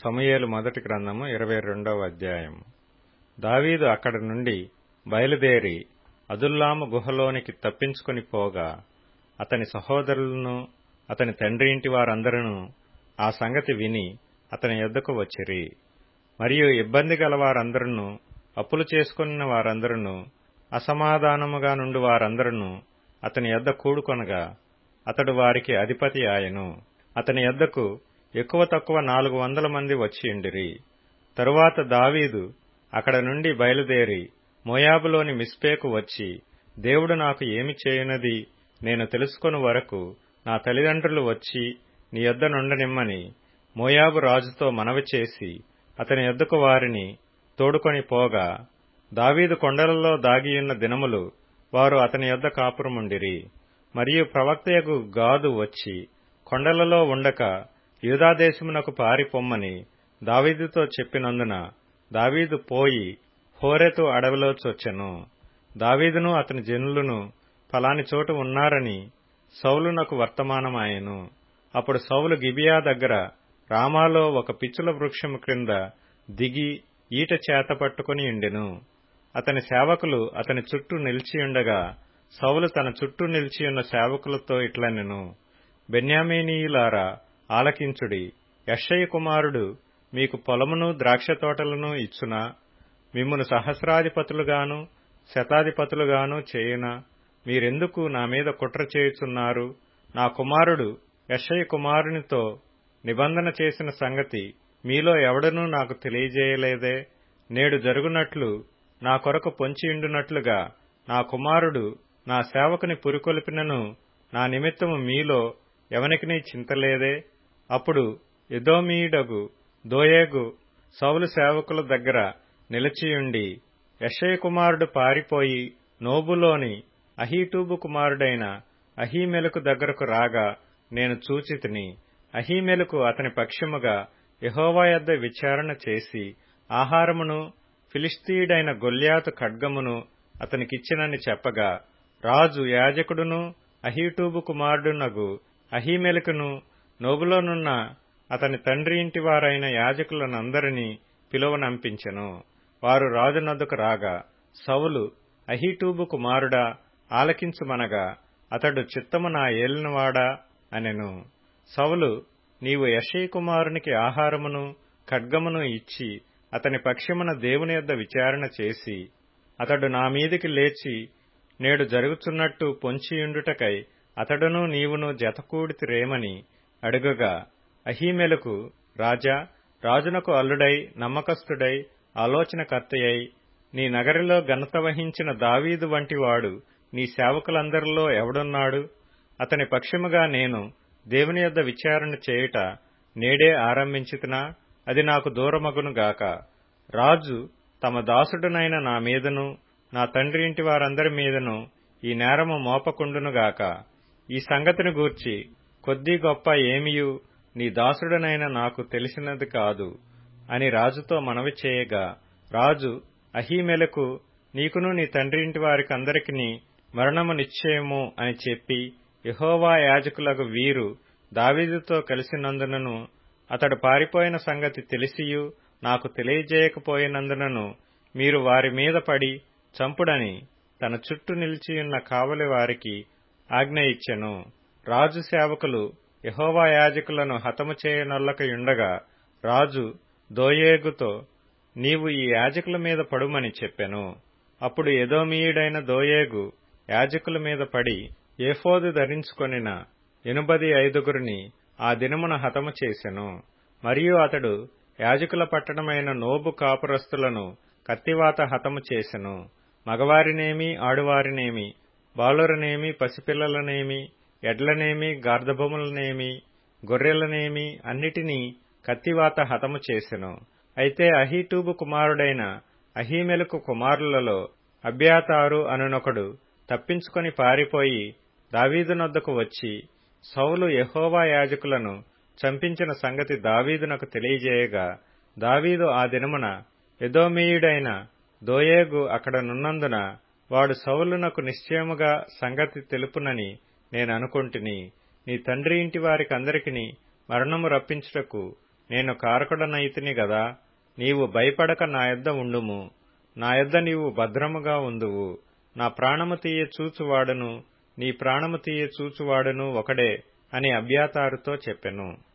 సమూయేలు మొదటి గ్రంథము 22వ అధ్యాయం. దావీదు అక్కడి నుండి బయలుదేరి అదుల్లాము గుహలోనికి తప్పించుకొని పోగా అతని సహోదరులను అతని తండ్రి ఇంటి వారందరూ ఆ సంగతి విని అతని యొద్దకు వచ్చిరి. మరియు ఇబ్బంది గల వారందరూ, అప్పులు చేసుకున్న వారందరూ, అసమాధానముగా నుండి వారందరూ అతని యొద్ద కూడుకొనగా అతడు వారికి అధిపతి ఆయను. అతని యొద్దకు ఎక్కువ తక్కువ 400 మంది వచ్చియుండిరి. తరువాత దావీదు అక్కడ నుండి బయలుదేరి మోయాబులోని మిస్పేకు వచ్చి, దేవుడు నాకు ఏమి చేయునది నేను తెలుసుకొను వరకు నా తల్లిదండ్రులు వచ్చి నీ యొద్ద నుండనిమ్మని మోయాబు రాజుతో మనవి చేసి అతని యొద్దకు వారిని తోడుకొని పోగా, దావీదు కొండలలో దాగియున్న దినములు వారు అతని యొద్ద కాపురముండిరి. మరియు ప్రవక్తయగు గాదు వచ్చి కొండలలో ఉండక యూదాదేశమునకు పారిపొమ్మని దావీదుతో చెప్పినందున దావీదు పోయి హోరెతు అడవిలో చొచ్చెను. దావీదును అతని జనులను ఫలాని చోటు ఉన్నారని సౌలునకు వర్తమానమాయెను. అప్పుడు సౌలు గిబియా దగ్గర రామాలో ఒక పిచ్చుల వృక్షము క్రింద దిగి ఈట చేత పట్టుకుని ఉండెను. అతని సేవకులు అతని చుట్టూ నిలిచియుండగా సౌలు తన చుట్టూ నిలిచియున్న సేవకులతో ఇట్లనెను, బెన్యామీనీయులారా ఆలకించుడి. యెష్షయి కుమారుడు మీకు పొలమును ద్రాక్ష తోటలను ఇచ్చునా? మిమ్మును సహస్రాధిపతులుగాను శతాధిపతులుగాను చేయునా? మీరెందుకు నా మీద కుట్ర చేయుచున్నారు? నా కుమారుడు యెష్షయి కుమారునితో నిబంధన చేసిన సంగతి మీలో ఎవడనూ నాకు తెలియజేయలేదే? నేడు జరుగునట్లు నా కొరకు పొంచియుండునట్లుగా నా కుమారుడు నా సేవకుని పురికొల్పినను నా నిమిత్తము మీలో ఎవనికినీ చింతలేదే? అప్పుడు ఎదోమీయుడగు దోయేగు సౌలు సేవకుల దగ్గర నిలిచియుండి, యెష్షయి కుమారుడు పారిపోయి నోబులోని అహీటూబు కుమారుడైన అహీమెలకు దగ్గరకు రాగా నేను చూచితిని. అహీమెలకు అతని పక్షముగా యెహోవా యొద్ద విచారణ చేసి ఆహారమును ఫిలిష్తీయుడైన గొల్యాతు ఖడ్గమును అతనికిచ్చినని చెప్పగా, రాజు యాజకుడును అహీటూబు కుమారుడునగు అహీమెలకును నోబులోనున్న అతని తండ్రి ఇంటి వారైన యాజకులనందరినీ పిలువనంపించెను. వారు రాజునొద్దకు రాగా సౌలు, అహీటూబు కుమారుడా ఆలకించుమనగా అతడు చిత్తము నా ఏలినవాడా అనెను. సౌలు, నీవు యెష్షయి కుమారునికి ఆహారమును ఖడ్గమును ఇచ్చి అతని పక్షమున దేవుని యొద్ద విచారణ చేసి అతడు నా మీదికి లేచి నేడు జరుగుచున్నట్టు పొంచియుండుటకై అతడును నీవును జతకూడితిరేమని అడుగగా, అహీమెలకు, రాజా, రాజునకు అల్లుడై నమ్మకస్తుడై ఆలోచనకర్తయై నీ నగరిలో ఘనత వహించిన దావీదు వంటివాడు నీ సేవకులందరిలో ఎవడున్నాడు? అతని పక్షముగా నేను దేవుని యొద్ద విచారణ చేయుట నేడే ఆరంభించితినా? అది నాకు దూరమగునుగాక. రాజు తమ దాసుడునైన నా మీదను నా తండ్రి ఇంటి వారందరి మీదను ఈ నేరము మోపకుండునుగాక. ఈ సంగతిని గూర్చి కొద్ది గొప్ప ఏమియు నీ దాసుడనైన నాకు తెలిసినది కాదు అని రాజుతో మనవి చేయగా, రాజు అహీమెలకు, నీకును నీ తండ్రి ఇంటి వారికందరికిని మరణము నిశ్చయము అని చెప్పి యెహోవా యాజకులకు వీరు దావీదుతో కలిసినందునను అతడు పారిపోయిన సంగతి తెలిసియు నాకు తెలియజేయకపోయినందునను మీరు వారి మీద పడి చంపుడని తన చుట్టూ నిలిచియున్న కావలి వారికి ఆజ్ఞ ఇచ్చెను. రాజు సేవకులు యెహోవా యాజకులను హతము చేయనొల్లకయుండగా రాజు దోయేగుతో, నీవు ఈ యాజకుల మీద పడుమని చెప్పెను. అప్పుడు ఎదోమీయుడైన దోయేగు యాజకుల మీద పడి ఏఫోదు ధరించుకొనిన 85 ఆ దినమున హతము చేసెను. మరియు అతడు యాజకుల పట్టణమైన నోబు కాపురస్తులను కత్తివాత హతము చేసెను. మగవారినేమి ఆడువారినేమి, బాలురనేమి పసిపిల్లలనేమి, ఎడ్లనేమి గార్ధబొములనేమి గొర్రెలనేమి అన్నిటినీ కత్తివాత హతము చేసెను. అయితే అహీటూబు కుమారుడైన అహీమెలకు కుమారులలో అబ్యాతారు అనునొకడు తప్పించుకొని పారిపోయి దావీదునొద్దకు వచ్చి సౌలు యెహోవా యాజకులను చంపించిన సంగతి దావీదునకు తెలియజేయగా, దావీదు ఆ దినమున ఎదోమీయుడైన దోయేగు అక్కడ నున్నందున వాడు సౌలునకు నిశ్చయముగా సంగతి తెలుపునని నేననుకొంటిని. నీ తండ్రి ఇంటి వారికందరికిని మరణము రప్పించుటకు నేను కారకుడనైతిని గదా, నీవు భయపడక నా యొద్ద ఉండుము. నా యొద్ద నీవు భద్రముగా ఉందువు. నా ప్రాణము తీయ చూచువాడును నీ ప్రాణము తీయ చూచువాడును ఒకడే అని అబ్యాతారుతో చెప్పెను.